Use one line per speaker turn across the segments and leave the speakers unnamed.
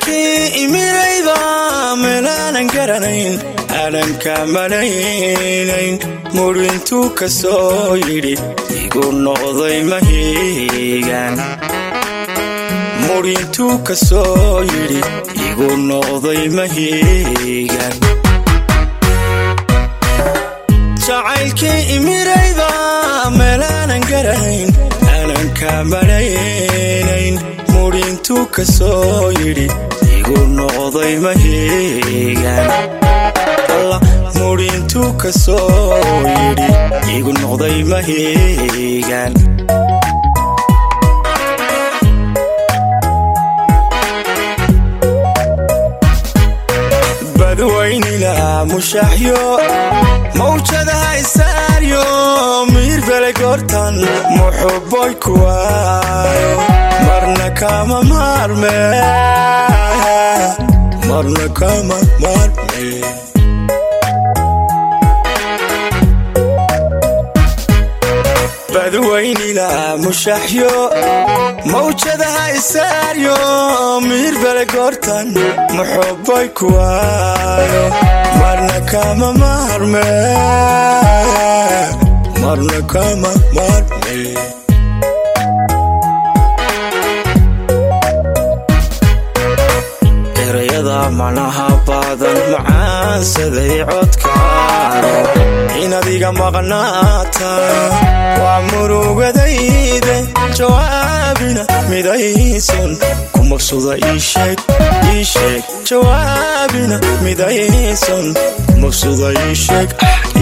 jacaylkii imirayda meelaanan garanayn aanan ka malaynayn murintuu ka soo yidhi igu noqday mahiigan murintuu ka soo yidhi igu noqday mahiigan jacaylkii imirayda meelaanan garanayn aanan ka malaynayn murintuu ka soo yidhi igu noqday mahiigan murintuu ka soo yidhi igu noqday mahiigan badwaynila mushaaxyo mawjadaha isaaryo miir bele goortan muxubboy kuwaayo marna kama maarme marna kama maarme badwaynila mushaaxyo mawjadaha isaaryo miir bele goortan muxubboy kuwaayo marna kama maarme marna kama maarme erayada macnaha badan macaansaday codkaaro inaad iga maqnaata waa murugadayde jawaabina midaysan ku maqsuda ii sheeg jawaabina midaysan ku maqsuda ii sheeg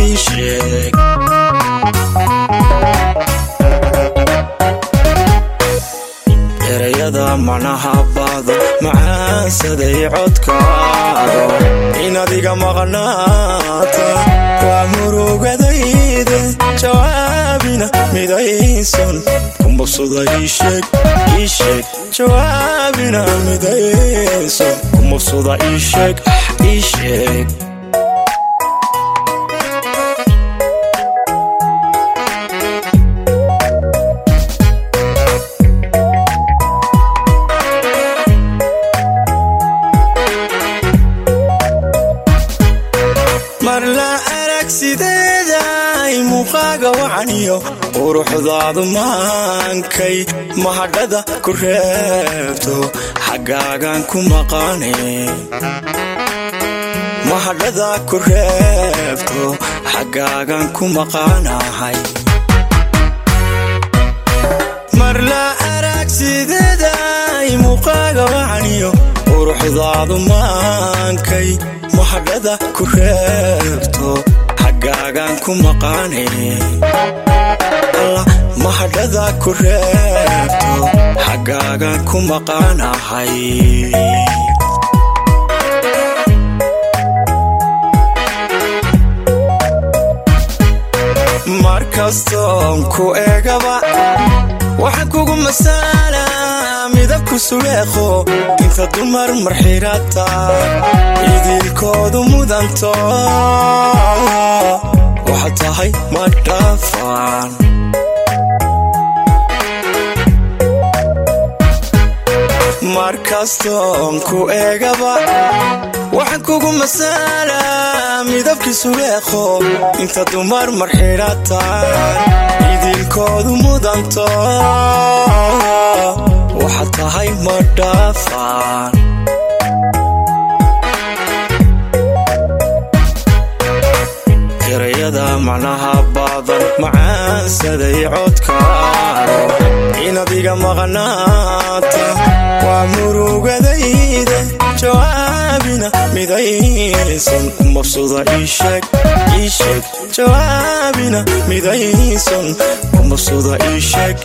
erayada macnaha badan macaansaday codkaaro inaad iga maqnaata waa murugadayde jawaabina midaysan ku maqsuda ii sheeg jawaabina midaysan ku maqsuda ii sheeg marla arag sideeday muuqaaga wacaniyo quruxdaadu maankay mahadhada ku reebto xaggaagan ku maqaane mahadhada ku reebto xaggaagan ku maqaanahay marla arag sideeday muuqaaga wacaniyo quruxdaadu maankay mahadhada ku reebto xaggaagan ku maqaane mahadhada ku reebto xaggaagan ku maqaanahay markastoon ku eegaba waxaan kugu masaala midabku suleeqo inta dumar marxirata idilkoodu mudanto waxaad tahay ma dhaafaan markastoon ku eegaba waxaan kugu masaala midabki suleeqo inta dumar marxirata idilkoodu mudanto waxaad tahay ma dhaafaan erayada macnaha badan macaansaday codkaaro inaad iga maqnaata waa murugadayde jawaabina midaysan ku maqsuda ii sheeg jawaabina midaysan ku maqsuda ii sheeg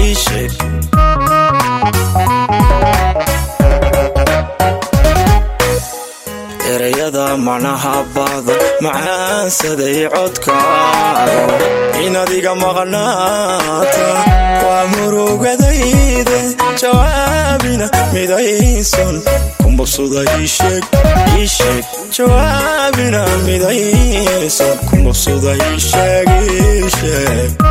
erayada macnaha badan macaansaday codkaaro inaad iga maqnaata waa murugadayde jawaabina midaysan ku maqsuda ii sheeg jawaabina midaysan ku maqsuda ii sheeg